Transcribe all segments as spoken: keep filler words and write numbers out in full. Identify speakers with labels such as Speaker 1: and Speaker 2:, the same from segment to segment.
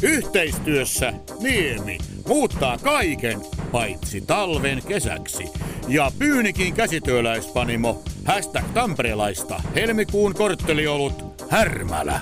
Speaker 1: Yhteistyössä Niemi muuttaa kaiken paitsi talven kesäksi. Ja Pyynikin käsityöläispanimo hashtag tamperelaista helmikuun kortteliolut Härmälä.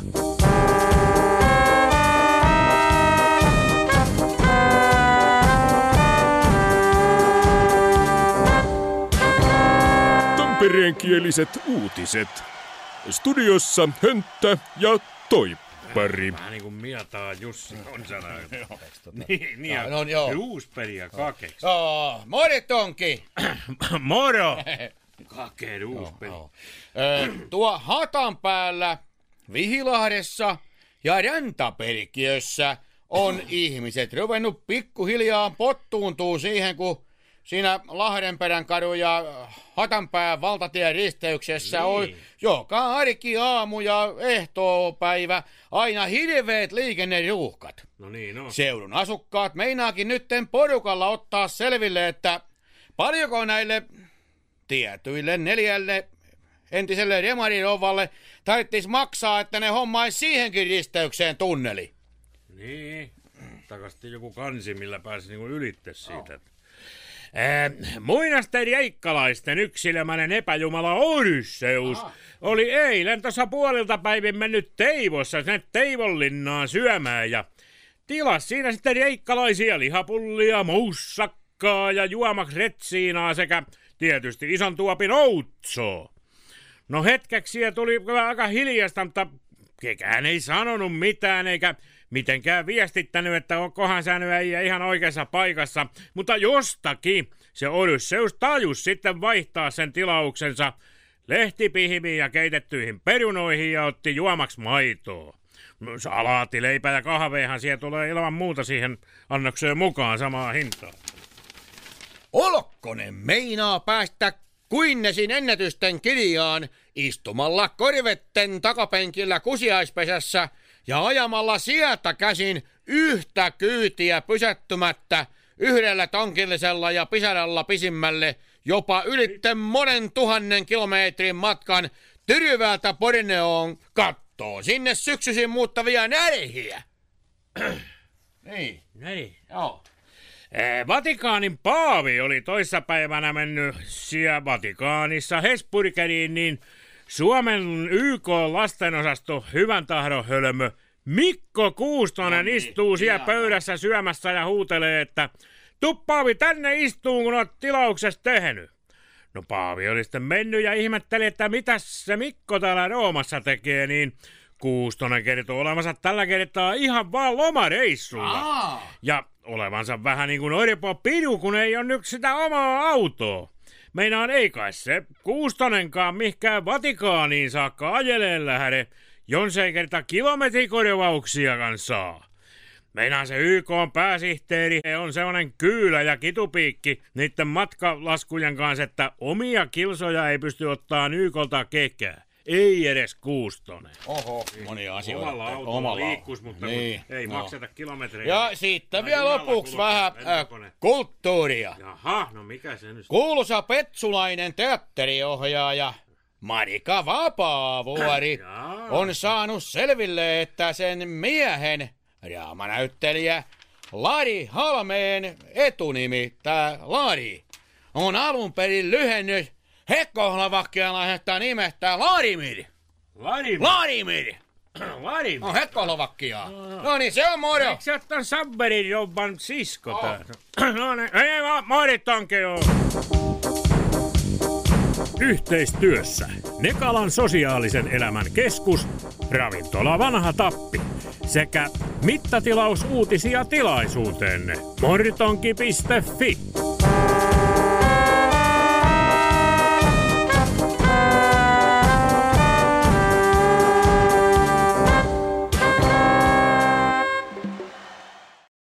Speaker 2: Tampereenkieliset uutiset. Studiossa Hönttä ja Toippari.
Speaker 3: Vähän niin kuin mietaa Jussi on sanonut. Niin, niin ja
Speaker 1: no, joo.
Speaker 3: Ruusperi ja Kake.
Speaker 1: Oh, moritonki.
Speaker 3: Moro! Kake Ruusperi.
Speaker 1: Oh, oh. Tuo Hatanpäällä, Vihilahdessa ja Räntäperkiössä on ihmiset ruvennut pikkuhiljaa pottuuntuu siihen, kun siinä Lahdenperän kadun ja Hatanpään valtatien risteyksessä niin on joka arkiaamu ja ehtoopäivä aina hirveät liikenneruuhkat.
Speaker 3: No niin, no.
Speaker 1: Seudun asukkaat meinaakin nytten porukalla ottaa selville, että paljonko näille tietyille neljälle entiselle remarirovalle tarvitsisi maksaa, että ne hommaisi siihenkin risteykseen tunneli.
Speaker 3: Niin, takasti joku kansi, millä pääsi niinku ylitte siitä. Oh. Äh, muinasten reikkalaisten yksilömäinen epäjumala Odysseus Aha. oli eilen tuossa puolilta päivin mennyt Teivossa sinne Teivonlinnaan syömään ja tilasi siinä sitten reikkalaisia lihapullia, moussakkaa ja juomaks retsiinaa sekä tietysti ison tuopin outsoa. No hetkeksi tuli aika hiljasta, mutta kekään ei sanonut mitään eikä mitenkään viestittänyt, että onkohan sä nyt ei ihan oikeassa paikassa, mutta jostakin se Odysseus tajus sitten vaihtaa sen tilauksensa lehtipihimiin ja keitettyihin perunoihin ja otti juomaks maitoa. No, salaatti, leipä ja kahveehan siellä tulee ilman muuta siihen annokseen mukaan samaa hintaa.
Speaker 1: Olokkonen meinaa päästä Guinnessin ennätysten kirjaan istumalla korvetten takapenkillä kusiaispesässä ja ajamalla sieltä käsin yhtä kyytiä pysättymättä yhdellä tonkillisella ja pisaralla pisimmälle jopa ylitten monen tuhannen kilometrin matkan Tyrvältä Borneoon kattoo sinne syksyisin muuttavia närhiä.
Speaker 3: Niin. Niin.
Speaker 1: Joo.
Speaker 3: Vatikaanin paavi oli toissapäivänä mennyt siellä Vatikaanissa Hesburgeriin, niin Suomen Y K-lastenosasto hyvän tahdon hölmö Mikko Kuustonen no, istuu siellä ihan pöydässä syömässä ja huutelee, että tuu Paavi tänne istuun, kun oot tilauksessa tehnyt. No Paavi oli sitten mennyt ja ihmetteli, että mitäs se Mikko täällä Roomassa tekee, niin Kuustonen kertoo olevansa tällä kertaa ihan vaan lomareissulla. Aa. Ja olevansa vähän niin kuin orpo pidu, kun ei ole nyt sitä omaa autoa. Meinaan ei kai se Kuustonenkaan mihkään Vatikaaniin saakka ajeleen lähde, jos ei kerta kilometrikorvauksia saa. Meinaan se Y K:n pääsihteeri on sellainen kyylä ja kitupiikki niiden matkalaskujen kanssa, että omia kilsoja ei pysty ottaa Y K:lta kekään. Ei edes Kuustonen.
Speaker 1: Oho, monia asioita.
Speaker 3: Omalla autolla liikkuisi, mutta niin, ei no. makseta kilometrejä.
Speaker 1: Ja sitten vielä lopuksi vähän äh, kulttuuria.
Speaker 3: Jaha, no mikä se nyt?
Speaker 1: Kuuluisa petsulainen teatteriohjaaja Marika Vapaavuori on saanut selville, että sen miehen draamanäyttelijä Lari Halmeen etunimi, tää Lari, on alun perin lyhennys hekkohlavakkialaisesta nimestä Larimir.
Speaker 3: Larimir?
Speaker 1: Larimir!
Speaker 3: Larimir?
Speaker 1: No hekkohlavakkia. No, no niin, se on moro.
Speaker 3: Eikö sä ottaa Sabberin Robban sisko oh. täällä? No niin, ei vaan Maritanke oo. Yhteistyössä Nekalan sosiaalisen elämän keskus, ravintola Vanha Tappi sekä mittatilausuutisia tilaisuuteenne moritonki piste fi.